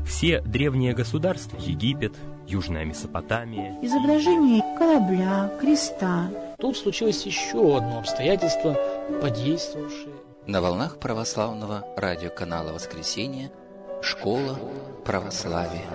Все древние государства — Египет, Южная Месопотамия. Изображение корабля, креста. Тут случилось еще одно обстоятельство, подействовавшее. На волнах православного радиоканала «Воскресенье» «Школа православия».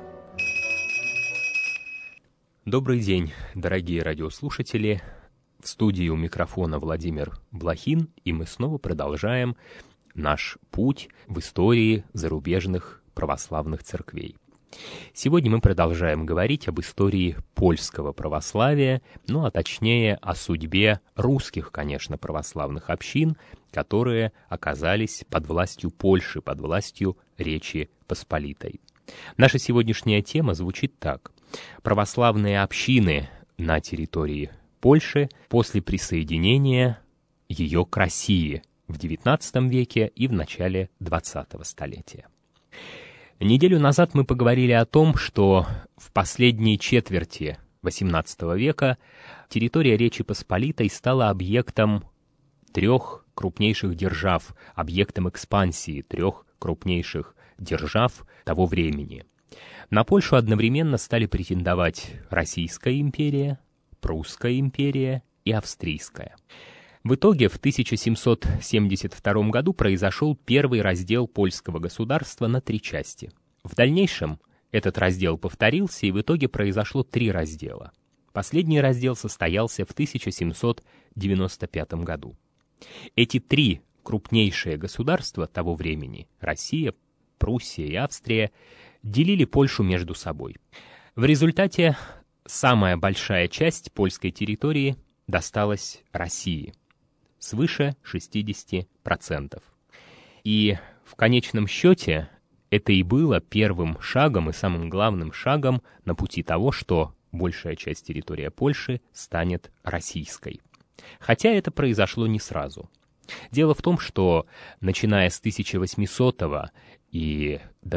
Добрый день, дорогие радиослушатели. В студии у микрофона Владимир Блохин, и мы снова продолжаем наш путь в истории зарубежных православных церквей. Сегодня мы продолжаем говорить об истории польского православия, а точнее о судьбе русских, конечно, православных общин, которые оказались под властью Польши, под властью Речи Посполитой. Наша сегодняшняя тема звучит так. Православные общины на территории Польши после присоединения ее к России в XIX веке и в начале XX столетия. Неделю назад мы поговорили о том, что в последней четверти XVIII века территория Речи Посполитой стала объектом трех крупнейших держав, объектом экспансии трех крупнейших держав того времени. На Польшу одновременно стали претендовать Российская империя, Прусская империя и Австрийская. В итоге в 1772 году произошел первый раздел польского государства на три части. В дальнейшем этот раздел повторился, и в итоге произошло три раздела. Последний раздел состоялся в 1795 году. Эти три крупнейшие государства того времени — Россия, Пруссия и Австрия — делили Польшу между собой. В результате самая большая часть польской территории досталась России — свыше 60%. И в конечном счете это и было первым шагом и самым главным шагом на пути того, что большая часть территории Польши станет российской. Хотя это произошло не сразу. Дело в том, что начиная с 1800 и до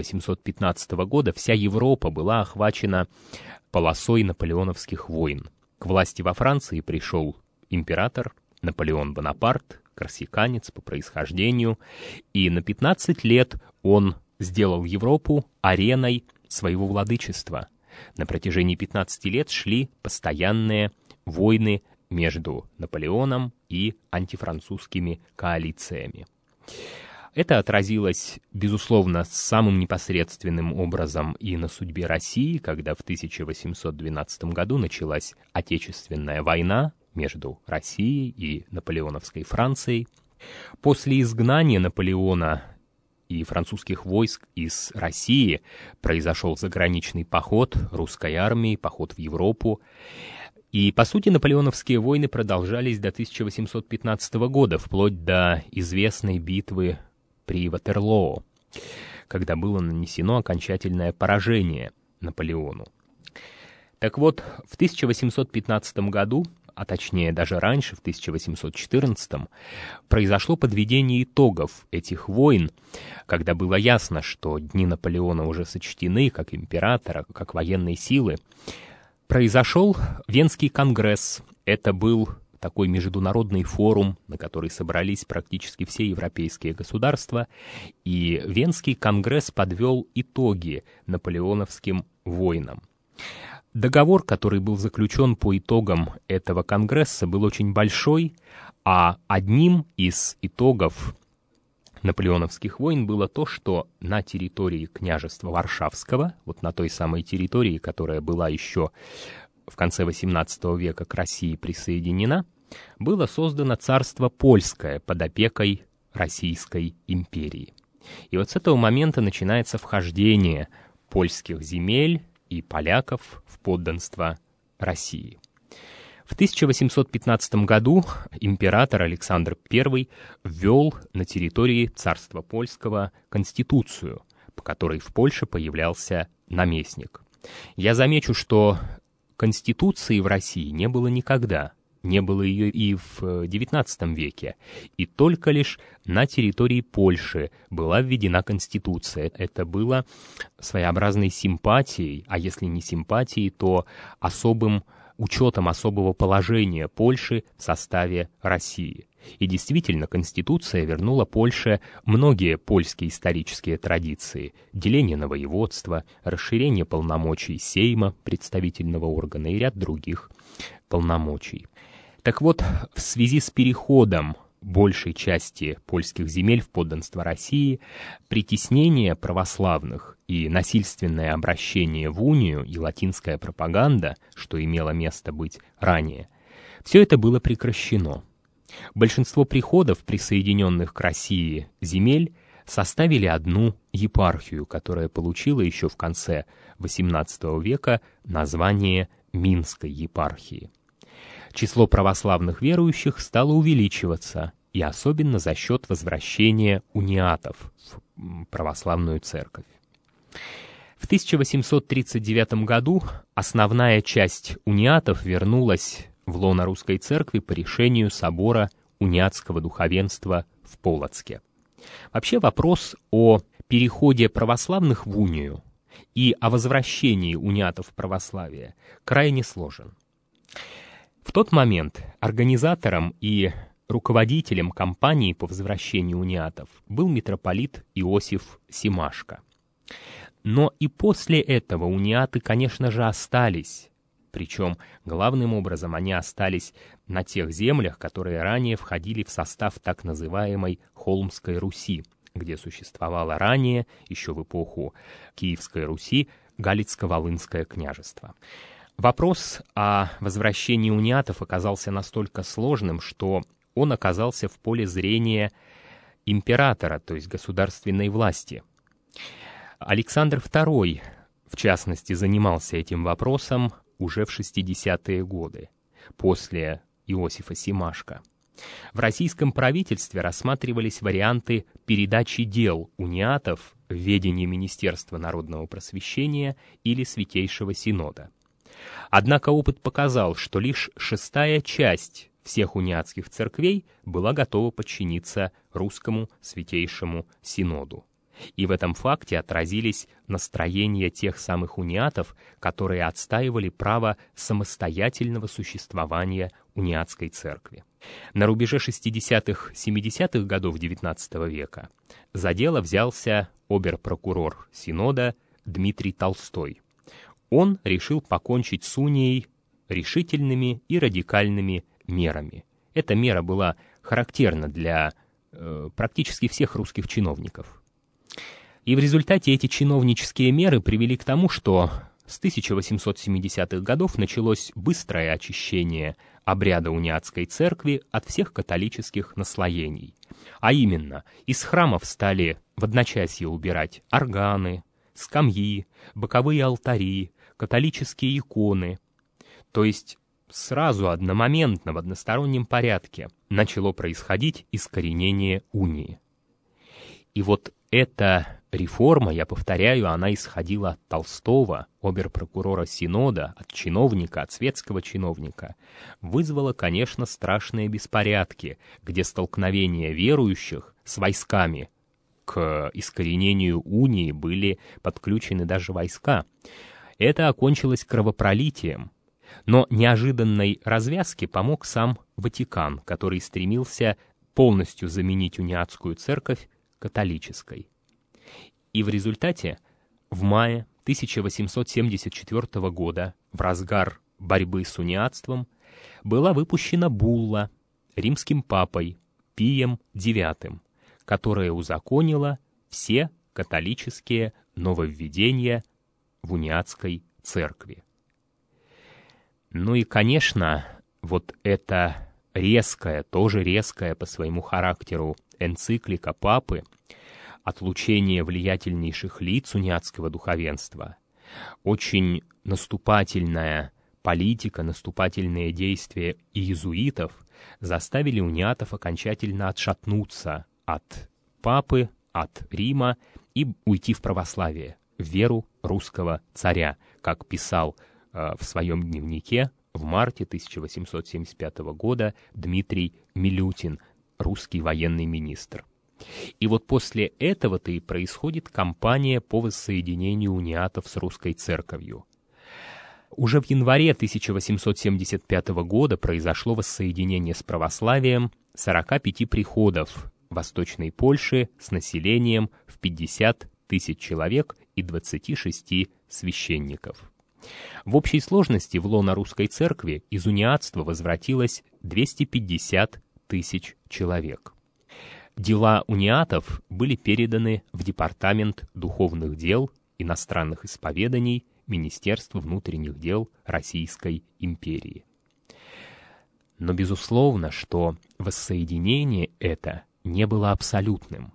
1815 года вся Европа была охвачена полосой наполеоновских войн. К власти во Франции пришел император Наполеон Бонапарт, корсиканец по происхождению, и на 15 лет он сделал Европу ареной своего владычества. На протяжении 15 лет шли постоянные войны между Наполеоном и антифранцузскими коалициями. Это отразилось, безусловно, самым непосредственным образом и на судьбе России, когда в 1812 году началась Отечественная война между Россией и наполеоновской Францией. После изгнания Наполеона и французских войск из России произошел заграничный поход русской армии, поход в Европу. И, по сути, наполеоновские войны продолжались до 1815 года, вплоть до известной битвы при Ватерлоо, когда было нанесено окончательное поражение Наполеону. Так вот, в 1815 году, а точнее даже раньше, в 1814, произошло подведение итогов этих войн, когда было ясно, что дни Наполеона уже сочтены как императора, как военной силы. Произошел Венский конгресс. Это был такой международный форум, на который собрались практически все европейские государства, и Венский конгресс подвел итоги наполеоновским войнам. Договор, который был заключен по итогам этого конгресса, был очень большой, а одним из итогов наполеоновских войн было то, что на территории княжества Варшавского, вот на той самой территории, которая была еще в конце XVIII века к России присоединена, было создано царство польское под опекой Российской империи. И вот с этого момента начинается вхождение польских земель и поляков в подданство России. В 1815 году император Александр I ввел на территории царства польского конституцию, по которой в Польше появлялся наместник. Я замечу, что конституции в России не было никогда, не было ее и в XIX веке, и только лишь на территории Польши была введена конституция. Это было своеобразной симпатией, а если не симпатией, то особым учетом особого положения Польши в составе России. И действительно, Конституция вернула Польше многие польские исторические традиции: деление на воеводства, расширение полномочий Сейма, представительного органа, и ряд других полномочий. Так вот, в связи с переходом большей части польских земель в подданство России, притеснение православных и насильственное обращение в унию и латинская пропаганда, что имело место быть ранее, все это было прекращено. Большинство приходов, присоединенных к России земель, составили одну епархию, которая получила еще в конце XVIII века название Минской епархии. Число православных верующих стало увеличиваться, и особенно за счет возвращения униатов в православную церковь. В 1839 году основная часть униатов вернулась в лоно русской церкви по решению собора униатского духовенства в Полоцке. Вообще вопрос о переходе православных в унию и о возвращении униатов в православие крайне сложен. В тот момент организатором и руководителем кампании по возвращению униатов был митрополит Иосиф Семашко. Но и после этого униаты, конечно же, остались. Причем, главным образом, они остались на тех землях, которые ранее входили в состав так называемой Холмской Руси, где существовало ранее, еще в эпоху Киевской Руси, Галицко-Волынское княжество. Вопрос о возвращении униатов оказался настолько сложным, что он оказался в поле зрения императора, то есть государственной власти. Александр II, в частности, занимался этим вопросом уже в 60-е годы, после Иосифа Семашко. В российском правительстве рассматривались варианты передачи дел униатов в ведение Министерства народного просвещения или Святейшего Синода. Однако опыт показал, что лишь 6-я часть всех униатских церквей была готова подчиниться русскому Святейшему Синоду. И в этом факте отразились настроения тех самых униатов, которые отстаивали право самостоятельного существования униатской церкви. На рубеже 60-70-х годов XIX века за дело взялся обер-прокурор Синода Дмитрий Толстой. Он решил покончить с унией решительными и радикальными мерами. Эта мера была характерна для практически всех русских чиновников. И в результате эти чиновнические меры привели к тому, что с 1870-х годов началось быстрое очищение обряда униатской церкви от всех католических наслоений. А именно, из храмов стали в одночасье убирать органы, скамьи, боковые алтари, католические иконы. То есть сразу одномоментно в одностороннем порядке начало происходить искоренение унии. И вот эта реформа, я повторяю, она исходила от Толстого, обер-прокурора Синода, от чиновника, от светского чиновника, вызвала, конечно, страшные беспорядки, где столкновения верующих с войсками к искоренению унии были подключены даже войска. Это окончилось кровопролитием, но неожиданной развязке помог сам Ватикан, который стремился полностью заменить униатскую церковь католической. И в результате в мае 1874 года, в разгар борьбы с униатством, была выпущена булла римским папой Пием IX, которая узаконила все католические нововведения в униатской церкви. Ну и, конечно, вот эта тоже резкая по своему характеру энциклика папы, отлучение влиятельнейших лиц униатского духовенства, очень наступательная политика, наступательные действия иезуитов заставили униатов окончательно отшатнуться от папы, от Рима и уйти в православие, в веру русского царя, как писал в своем дневнике в марте 1875 года Дмитрий Милютин, русский военный министр. И вот после этого-то и происходит кампания по воссоединению униатов с русской церковью. Уже в январе 1875 года произошло воссоединение с православием 45 приходов Восточной Польши с населением в 50 тысяч человек и 26 священников. В общей сложности в лоно русской церкви из униатства возвратилось 250 тысяч человек. Дела униатов были переданы в Департамент духовных дел, иностранных исповеданий Министерства внутренних дел Российской империи. Но безусловно, что воссоединение это не было абсолютным.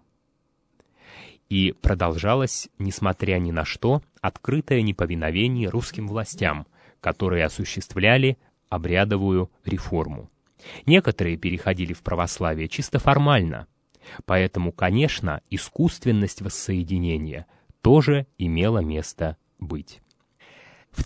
И продолжалось, несмотря ни на что, открытое неповиновение русским властям, которые осуществляли обрядовую реформу. Некоторые переходили в православие чисто формально, поэтому, конечно, искусственность воссоединения тоже имела место быть. В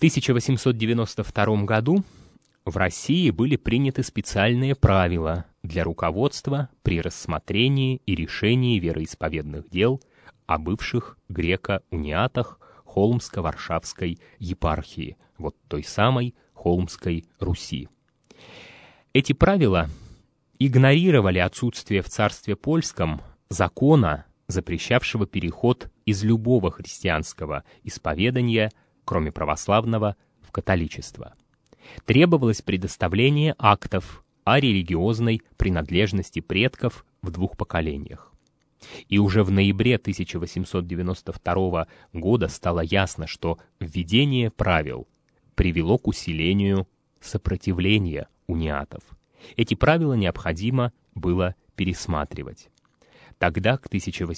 1892 году в России были приняты специальные правила для руководства при рассмотрении и решении вероисповедных дел о бывших греко-униатах Холмско-Варшавской епархии, вот той самой Холмской Руси. Эти правила игнорировали отсутствие в царстве польском закона, запрещавшего переход из любого христианского исповедания, кроме православного, в католичество. Требовалось предоставление актов о религиозной принадлежности предков в 2 поколениях. И уже в ноябре 1892 года стало ясно, что введение правил привело к усилению сопротивления униатов. Эти правила необходимо было пересматривать. Тогда, к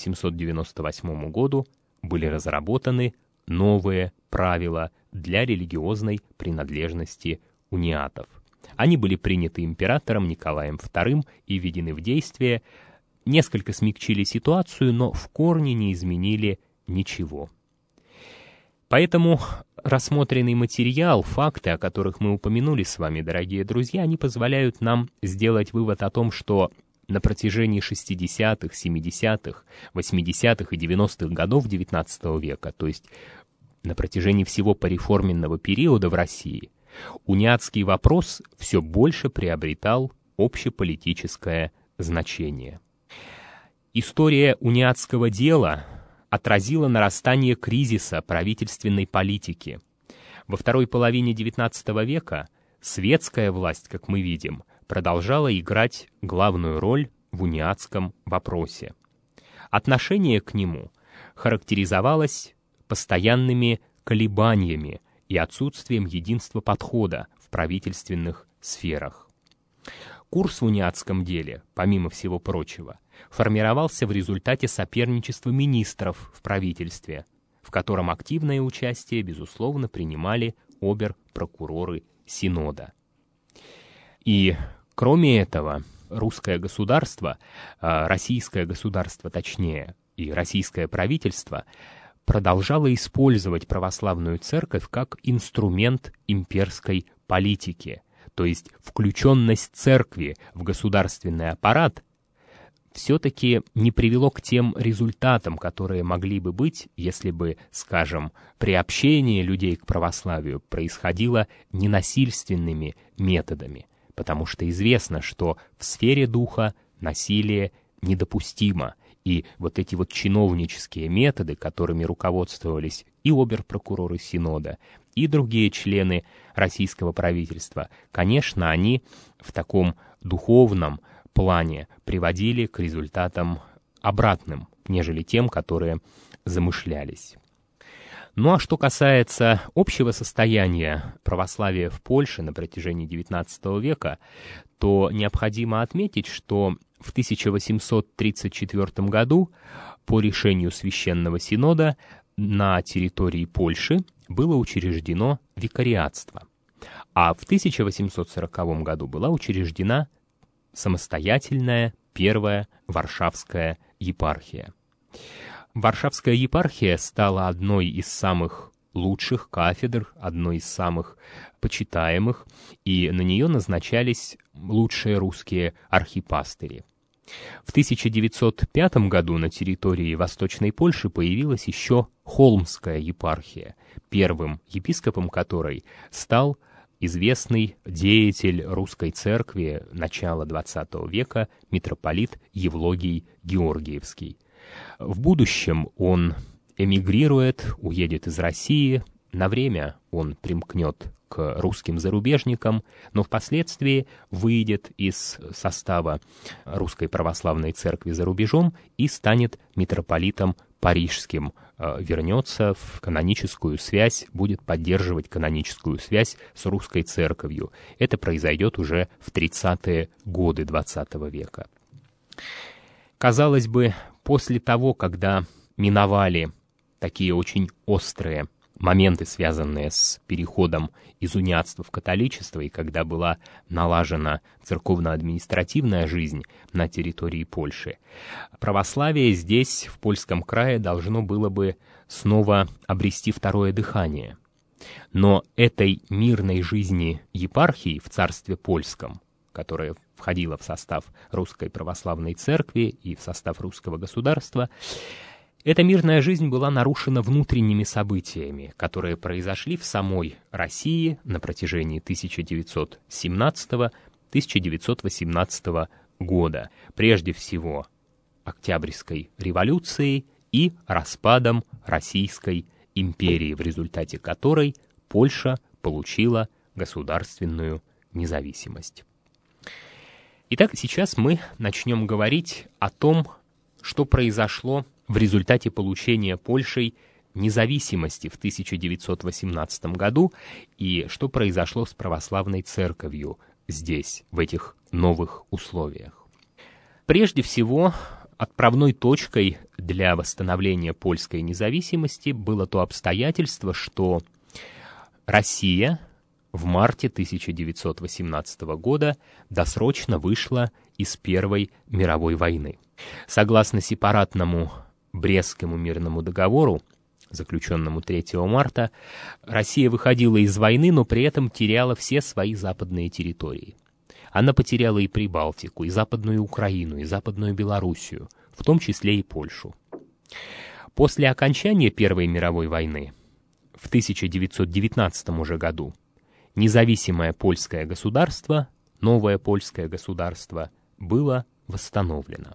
1898 году, были разработаны новые правила для религиозной принадлежности униатов. Они были приняты императором Николаем II и введены в действие, несколько смягчили ситуацию, но в корне не изменили ничего. Поэтому рассмотренный материал, факты, о которых мы упомянули с вами, дорогие друзья, они позволяют нам сделать вывод о том, что на протяжении 60-х, 70-х, 80-х и 90-х годов XIX века, то есть на протяжении всего пореформенного периода в России, униатский вопрос все больше приобретал общеполитическое значение. История униатского дела отразила нарастание кризиса правительственной политики. Во второй половине XIX века светская власть, как мы видим, продолжала играть главную роль в униатском вопросе. Отношение к нему характеризовалось постоянными колебаниями и отсутствием единства подхода в правительственных сферах. Курс в униатском деле, помимо всего прочего, формировался в результате соперничества министров в правительстве, в котором активное участие, безусловно, принимали обер-прокуроры Синода. И, кроме этого, российское государство точнее, и российское правительство продолжало использовать православную церковь как инструмент имперской политики, то есть включенность церкви в государственный аппарат все-таки не привело к тем результатам, которые могли бы быть, если бы, скажем, приобщение людей к православию происходило ненасильственными методами, потому что известно, что в сфере духа насилие недопустимо, и вот эти вот чиновнические методы, которыми руководствовались и обер-прокуроры Синода, и другие члены российского правительства, конечно, они в таком духовном плане приводили к результатам обратным, нежели тем, которые замышлялись. Ну а что касается общего состояния православия в Польше на протяжении XIX века, то необходимо отметить, что в 1834 году по решению Священного Синода на территории Польши было учреждено викариатство, а в 1840 году была учреждена самостоятельная первая Варшавская епархия. Варшавская епархия стала одной из самых лучших кафедр, одной из самых почитаемых, и на нее назначались лучшие русские архипастыри. В 1905 году на территории Восточной Польши появилась еще Холмская епархия, первым епископом которой стал известный деятель русской церкви начала XX века митрополит Евлогий Георгиевский. В будущем он эмигрирует, уедет из России. На время он примкнет к русским зарубежникам, но впоследствии выйдет из состава Русской Православной Церкви за рубежом и станет митрополитом парижским, вернется в каноническую связь, будет поддерживать каноническую связь с русской церковью. Это произойдет уже в 30-е годы XX века. Казалось бы, после того, когда миновали такие очень острые моменты, связанные с переходом из униатства в католичество, и когда была налажена церковно-административная жизнь на территории Польши, православие здесь, в Польском крае, должно было бы снова обрести второе дыхание. Но этой мирной жизни епархии в царстве польском, которая входила в состав Русской Православной Церкви и в состав русского государства, эта мирная жизнь была нарушена внутренними событиями, которые произошли в самой России на протяжении 1917-1918 года. Прежде всего, Октябрьской революцией и распадом Российской империи, в результате которой Польша получила государственную независимость. Итак, сейчас мы начнем говорить о том, что произошло в результате получения Польшей независимости в 1918 году и что произошло с православной церковью здесь, в этих новых условиях. Прежде всего, отправной точкой для восстановления польской независимости было то обстоятельство, что Россия в марте 1918 года досрочно вышла из Первой мировой войны. Согласно сепаратному Брестскому мирному договору, заключенному 3 марта, Россия выходила из войны, но при этом теряла все свои западные территории. Она потеряла и Прибалтику, и Западную Украину, и Западную Белоруссию, в том числе и Польшу. После окончания Первой мировой войны, в 1919 уже году, независимое польское государство, новое польское государство, было восстановлено.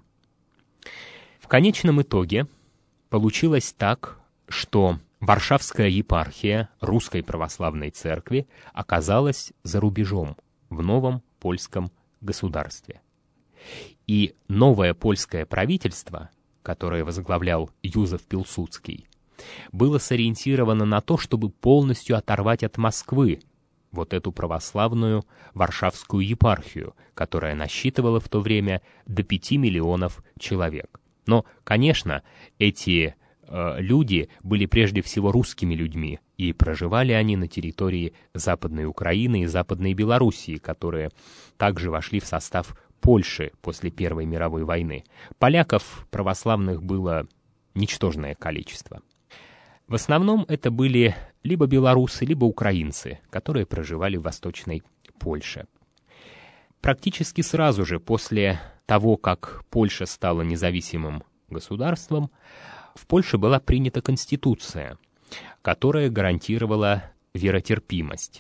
В конечном итоге получилось так, что Варшавская епархия Русской Православной Церкви оказалась за рубежом в новом польском государстве. И новое польское правительство, которое возглавлял Юзеф Пилсудский, было сориентировано на то, чтобы полностью оторвать от Москвы вот эту православную Варшавскую епархию, которая насчитывала в то время до 5 миллионов человек. Но, конечно, эти люди были прежде всего русскими людьми, и проживали они на территории Западной Украины и Западной Белоруссии, которые также вошли в состав Польши после Первой мировой войны. Поляков православных было ничтожное количество. В основном это были либо белорусы, либо украинцы, которые проживали в Восточной Польше. Практически сразу же после того, как Польша стала независимым государством, в Польше была принята конституция, которая гарантировала веротерпимость.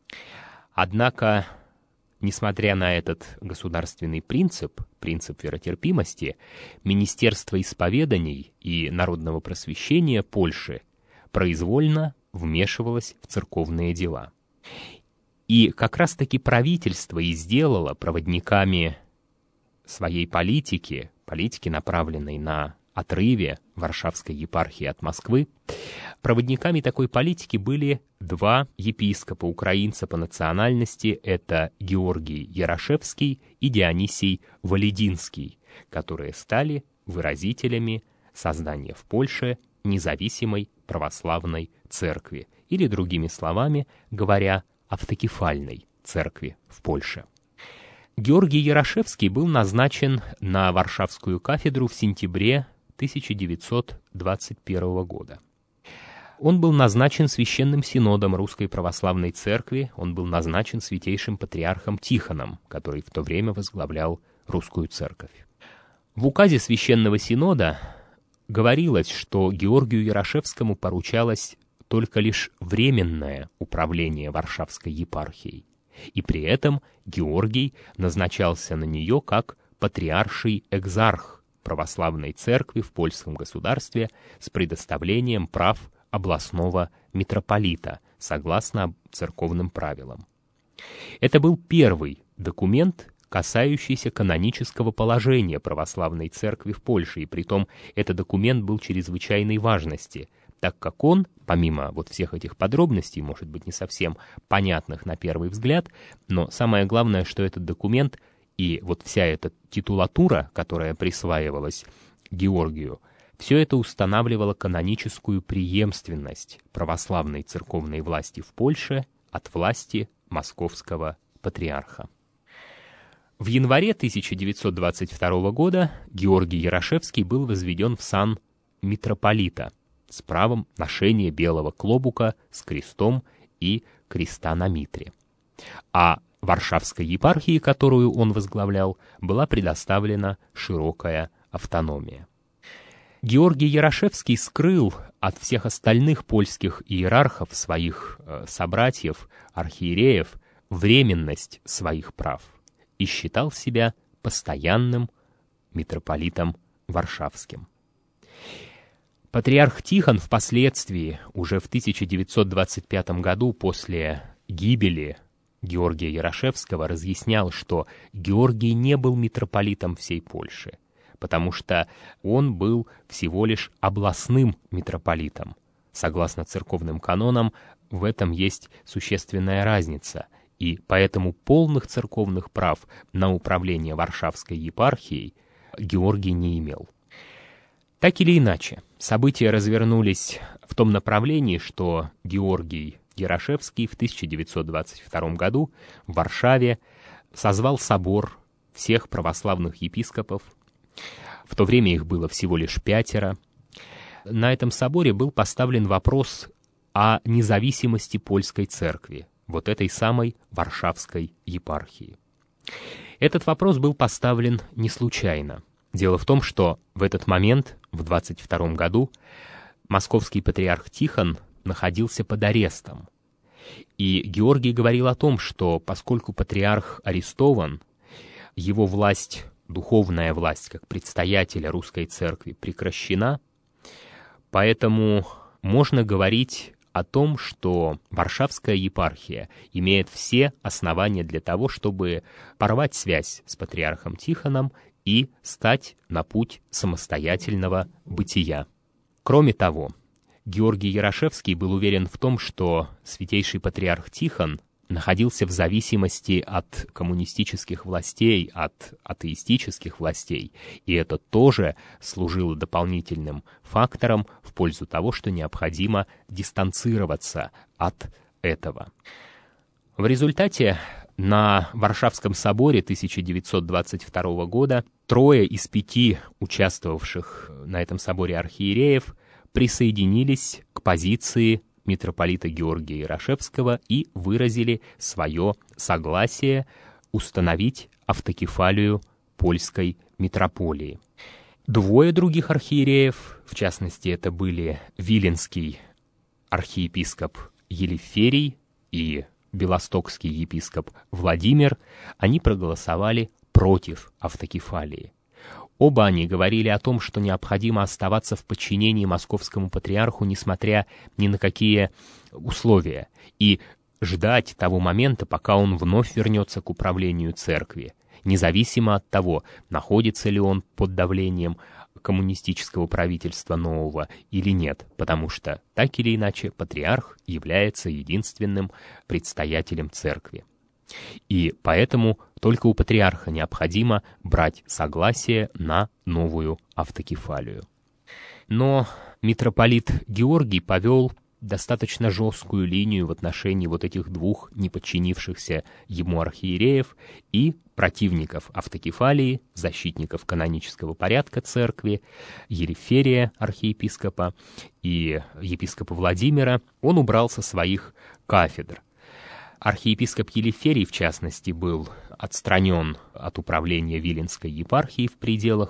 Однако, несмотря на этот государственный принцип веротерпимости, Министерство исповеданий и народного просвещения Польши произвольно вмешивалось в церковные дела. И как раз-таки правительство и сделало проводниками своей политики, направленной на отрыве Варшавской епархии от Москвы, проводниками такой политики были два епископа, украинца по национальности, это Георгий Ярошевский и Дионисий Волединский, которые стали выразителями создания в Польше независимой православной церкви, или, другими словами говоря, автокефальной церкви в Польше. Георгий Ярошевский был назначен на Варшавскую кафедру в сентябре 1921 года. Он был назначен Священным Синодом Русской Православной Церкви, он был назначен святейшим патриархом Тихоном, который в то время возглавлял Русскую Церковь. В указе Священного Синода говорилось, что Георгию Ярошевскому поручалось только лишь временное управление Варшавской епархией, и при этом Георгий назначался на нее как патриарший экзарх православной церкви в польском государстве с предоставлением прав областного митрополита, согласно церковным правилам. Это был первый документ, касающийся канонического положения православной церкви в Польше, и притом этот документ был чрезвычайной важности, так как он, помимо вот всех этих подробностей, может быть, не совсем понятных на первый взгляд, но самое главное, что этот документ и вот вся эта титулатура, которая присваивалась Георгию, все это устанавливало каноническую преемственность православной церковной власти в Польше от власти московского патриарха. В январе 1922 года Георгий Ярошевский был возведен в сан митрополита с правом ношения белого клобука с крестом и креста на митре. А Варшавской епархии, которую он возглавлял, была предоставлена широкая автономия. Георгий Ярошевский скрыл от всех остальных польских иерархов, своих собратьев, архиереев, временность своих прав и считал себя постоянным митрополитом Варшавским. Патриарх Тихон впоследствии, уже в 1925 году, после гибели Георгия Ярошевского, разъяснял, что Георгий не был митрополитом всей Польши, потому что он был всего лишь областным митрополитом. Согласно церковным канонам, в этом есть существенная разница, и поэтому полных церковных прав на управление Варшавской епархией Георгий не имел. Так или иначе, события развернулись в том направлении, что Георгий Ярошевский в 1922 году в Варшаве созвал собор всех православных епископов. В то время их было всего лишь 5. На этом соборе был поставлен вопрос о независимости польской церкви, вот этой самой Варшавской епархии. Этот вопрос был поставлен не случайно. Дело в том, что в этот момент, в 22 году, московский патриарх Тихон находился под арестом. И Георгий говорил о том, что поскольку патриарх арестован, его власть, духовная власть как предстоятеля русской церкви прекращена, поэтому можно говорить о том, что Варшавская епархия имеет все основания для того, чтобы порвать связь с патриархом Тихоном и стать на путь самостоятельного бытия. Кроме того, Георгий Ярошевский был уверен в том, что святейший патриарх Тихон находился в зависимости от коммунистических властей, от атеистических властей, и это тоже служило дополнительным фактором в пользу того, что необходимо дистанцироваться от этого. В результате на Варшавском соборе 1922 года 3 из 5 участвовавших на этом соборе архиереев присоединились к позиции митрополита Георгия Ярошевского и выразили свое согласие установить автокефалию польской митрополии. 2 других архиереев, в частности, это были виленский архиепископ Елиферий и белостокский епископ Владимир, они проголосовали против автокефалии. Оба они говорили о том, что необходимо оставаться в подчинении московскому патриарху, несмотря ни на какие условия, и ждать того момента, пока он вновь вернется к управлению церкви, независимо от того, находится ли он под давлением коммунистического правительства нового или нет, потому что, так или иначе, патриарх является единственным предстоятелем церкви. И поэтому только у патриарха необходимо брать согласие на новую автокефалию. Но митрополит Георгий повел достаточно жесткую линию в отношении вот этих 2 неподчинившихся ему архиереев и противников автокефалии, защитников канонического порядка церкви, Елиферия, архиепископа, и епископа Владимира. Он убрал со своих кафедр. Архиепископ Елиферий, в частности, был отстранен от управления Виленской епархией в пределах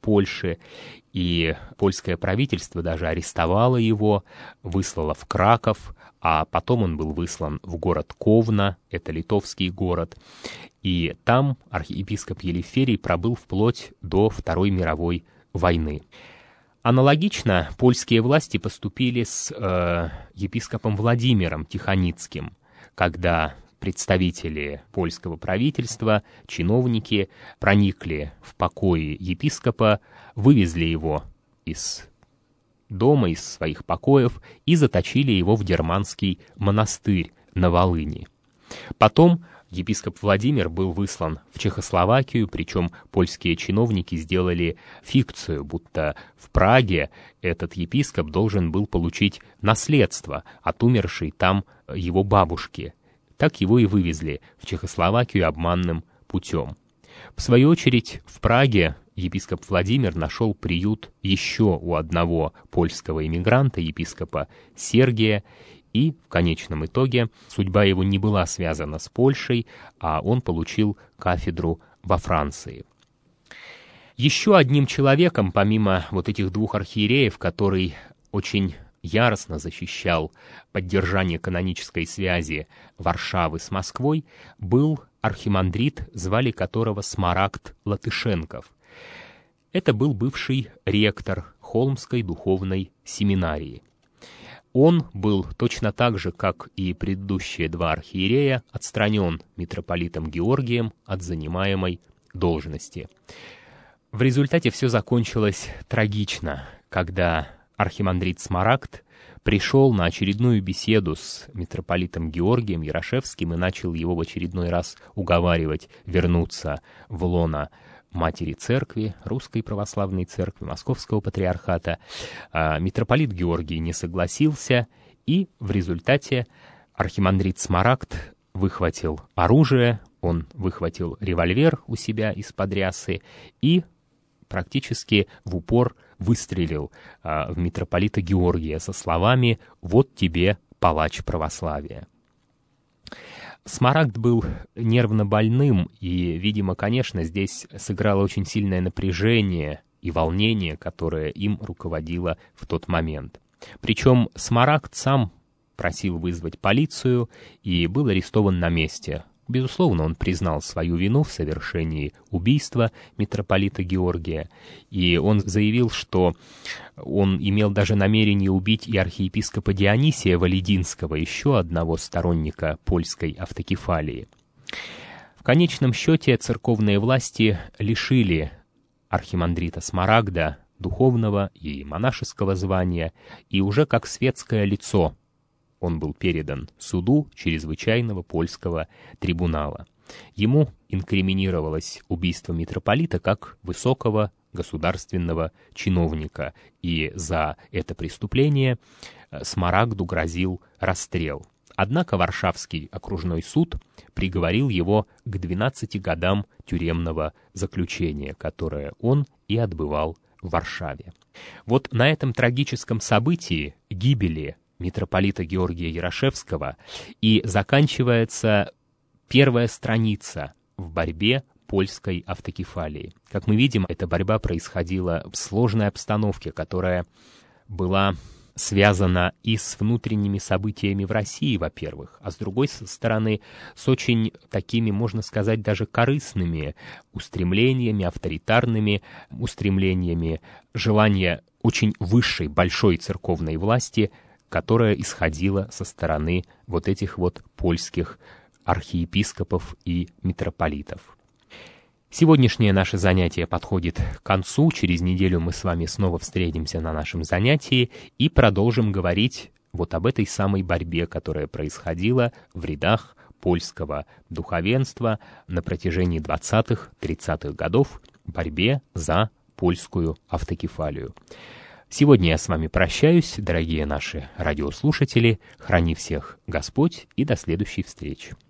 Польши, и польское правительство даже арестовало его, выслало в Краков, а потом он был выслан в город Ковна, это литовский город, и там архиепископ Елеферий пробыл вплоть до Второй мировой войны. Аналогично польские власти поступили с епископом Владимиром Тихоницким, когда представители польского правительства, чиновники проникли в покои епископа, вывезли его из дома, из своих покоев и заточили его в германский монастырь на Волыни. Потом епископ Владимир был выслан в Чехословакию, причем польские чиновники сделали фикцию, будто в Праге этот епископ должен был получить наследство от умершей там его бабушки. Так его и вывезли в Чехословакию обманным путем. В свою очередь, в Праге епископ Владимир нашел приют еще у одного польского эмигранта, епископа Сергия, и в конечном итоге судьба его не была связана с Польшей, а он получил кафедру во Франции. Еще одним человеком, помимо вот этих двух архиереев, который очень яростно защищал поддержание канонической связи Варшавы с Москвой, был архимандрит, звали которого Смарагд Латышенков. Это был бывший ректор Холмской духовной семинарии. Он был точно так же, как и предыдущие два архиерея, отстранен митрополитом Георгием от занимаемой должности. В результате все закончилось трагично, когда архимандрит Смарагд пришел на очередную беседу с митрополитом Георгием Ярошевским и начал его в очередной раз уговаривать вернуться в лоно Матери Церкви, Русской Православной Церкви, Московского Патриархата. Митрополит Георгий не согласился, и в результате архимандрит Смарагд выхватил оружие, он выхватил револьвер у себя из-под рясы и практически в упор выстрелил в митрополита Георгия со словами «Вот тебе, палач православия». Смарагд был нервно больным, и, видимо, конечно, здесь сыграло очень сильное напряжение и волнение, которое им руководило в тот момент. Причем Смарагд сам просил вызвать полицию и был арестован на месте. Безусловно, он признал свою вину в совершении убийства митрополита Георгия, и он заявил, что он имел даже намерение убить и архиепископа Дионисия Валединского, еще одного сторонника польской автокефалии. В конечном счете церковные власти лишили архимандрита Смарагда духовного и монашеского звания, и уже как светское лицо он был передан суду чрезвычайного польского трибунала. Ему инкриминировалось убийство митрополита как высокого государственного чиновника, и за это преступление Смарагду грозил расстрел. Однако Варшавский окружной суд приговорил его к 12 годам тюремного заключения, которое он и отбывал в Варшаве. Вот на этом трагическом событии, гибели митрополита Георгия Ярошевского, и заканчивается первая страница в борьбе польской автокефалии. Как мы видим, эта борьба происходила в сложной обстановке, которая была связана и с внутренними событиями в России, во-первых, а с другой стороны, с очень такими, можно сказать, даже корыстными устремлениями, авторитарными устремлениями, желания очень высшей, большой церковной власти, которая исходила со стороны вот этих вот польских архиепископов и митрополитов. Сегодняшнее наше занятие подходит к концу. Через неделю мы с вами снова встретимся на нашем занятии и продолжим говорить вот об этой самой борьбе, которая происходила в рядах польского духовенства на протяжении 20-30-х годов, борьбе за польскую автокефалию. Сегодня я с вами прощаюсь, дорогие наши радиослушатели. Храни всех Господь, и до следующей встречи.